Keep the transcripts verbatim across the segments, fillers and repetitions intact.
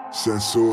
سنسور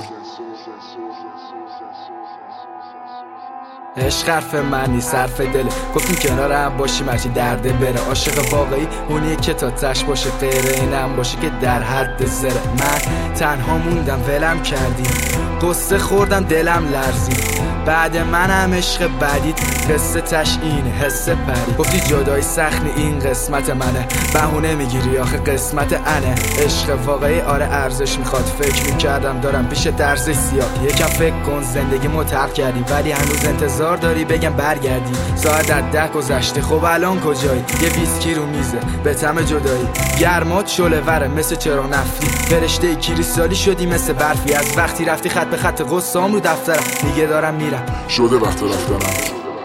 عشق حرف معنی صرف دله، گفتیم کنار هم باشیم هرچی درده بره. عاشق واقعی اونیه که تا تش باشه، غیر اینم باشه که در حد زره. من تنها موندم ولم کردی، قصه خوردم دلم لرزید. بعد من هم عشق بعدید، قصه تش اینه حس پری. گفتی جدایی سخت این قسمت منه، بهونه میگیری آخه قسمت انه. عشق واقعی آره ارزش میخواد، فکر میکردم دارم پیش درزش زیاد. یکم فکر کن زندگی متعب کردی، ولی هنوز انتظار داری بگم برگردی. ساعت از ده گذشته، خب الان کجایی؟ یه ویسکی رو میزه به طعم جدایی، گرمات شله وره مثل چراغ نفتی. فرشته کریستالی شدی مثل برفی، از وقتی رفتی خط به خط قصام رو دفترم. دیگه دارم میرم، شده وقت رفتنم.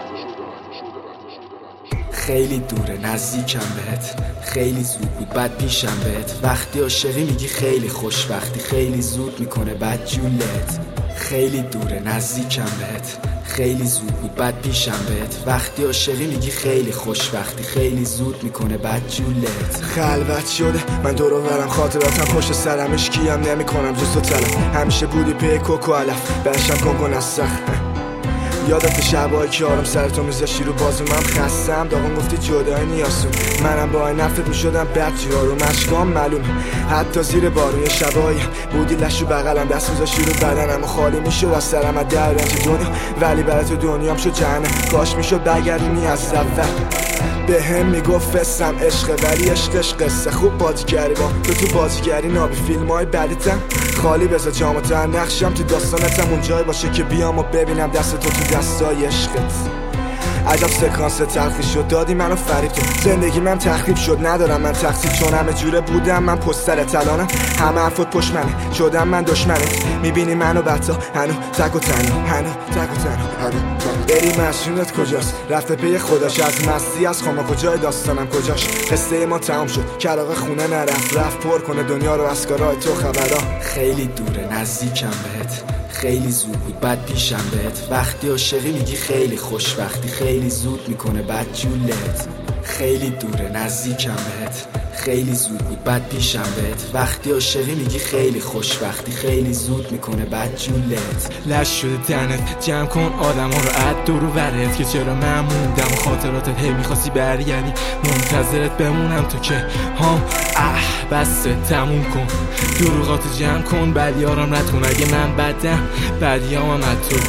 خیلی دوره نزدیکم بهت، خیلی زود بود بعد پیشم بهت. وقتی عاشقی میگی خیلی خوشبختی، خیلی زود میکنه بعد جولت. خیلی دوره نزدیکم بهت، خیلی زود بود بعد پیشم بهت. وقتی عاشقی میگی خیلی خوشبختی، خیلی زود میکنه بعد جولت. خلوت شده من دور و برم، خاطراتم پشت سرم، اشکیم نمی کنم جز تو طلب. همیشه بودی پی کوکو علف، برشم کن کن از سخت. یادت شبایی که آرام سر تو میذاشی رو بازو، من خستم داغون گفتی جدای نیاسون. منم با این نفت میشدم بد جا رو مشکام معلومه، حتی زیر بارون. شبایی بودی لشو بغلم، دست میذاشی رو بدنم و خالی میشد از سرم از در رنج دنیا. ولی برای تو دنیام شد جهنم، کاش میشد برگردونی از اول. به هم میگفت فستم عشقه، ولی عشقش قصه. خوب بازیگری با تو تو بازیگری نابی، فیلم های بعدیتم خالی بذار جامتر. نقشم تو داستانتم اون جای باشه که بیام و ببینم دست تو تو دستای عشقت. عجب سکانس تلخی شد، دادی منو فریب تو. زندگی من تخریب شد، ندارم من تقصیر، چون همه جوره بودم من پستر تلانم. همه حرفت پشت منه، شدم من دشمنت. میبینی منو بتا هنو تک و تنها، هنو تک و تنها، هنو بری مسئولت کجاست؟ رفته پی خودش، از مستی از خما کجای داستانم کجاش؟ قصه ما تمام شد، کراغ خونه نرفت، رفت پر کنه دنیا رو از کارهای تو خبرها. خیلی دوره نزدیکم بهت، خیلی زود بود بعد پیشم بهت. وقتی عاشقی میگی خیلی خوشبختی، خیلی زود میکنه بعد جولت. خیلی دوره نزدیکم بهت، خیلی زود بود بعد پیشم بهت. وقتی عاشقی میگی خیلی خوشبختی، خیلی زود میکنه بعد جولت. لش شده تنت، جمع کن آدم ها رو عد دور و برت، که چرا من موندم خاطراتت هی میخواستی برگردی. منتظرت بمونم تو که هام اه بسته تموم کن، دروغات جمع کن، بدیارم رد کن. اگه من بدم بدیام هم از تو.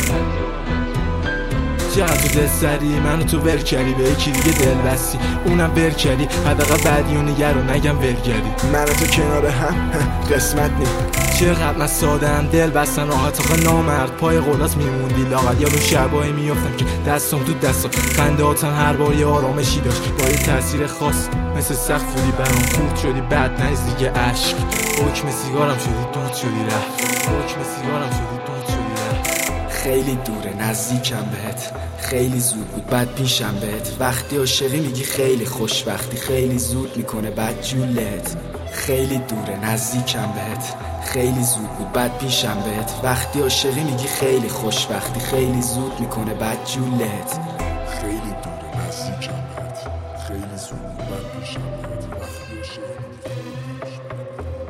چقدر تو دل سری منو تو ور کردی، به یکی دیگه دل بستی اونم ور کردی. حداقل بعدی و نگر رو نگم ور کردی. من تو کنار هم قسمت نی، چقدر من سادم دل بستن راحت. آخه نامرد پای قولات میموندی لاغت. یا رو شبایی میافتم که دستم تو دستا، خندهاتم هر بار یه آرامشی داشت با یه تاثیر خاص. مثل سقف بودی برام خورد شدی، بعد نیز دیگه عشق. حکم سیگارم شدی دود شدی رفت، حکم سیگارم شدی دود شدی رفت. خیلی دوره نزدیکم بهت، خیلی زود بود بعد پیشم بهت. وقتی عاشقی میگی خیلی خوشبختی، خیلی زود میکنه بعد جولت. خیلی دوره نزدیکم بهت، خیلی زود بود بعد پیشم بهت. وقتی عاشقی میگی خیلی خوشبختی، خیلی زود میکنه بعد جولت. خیلی دوره نزدیکم بهت، خیلی زود بود بعد پیشم بهت. وقتی عاشقی میگی خیلی خوشبختی.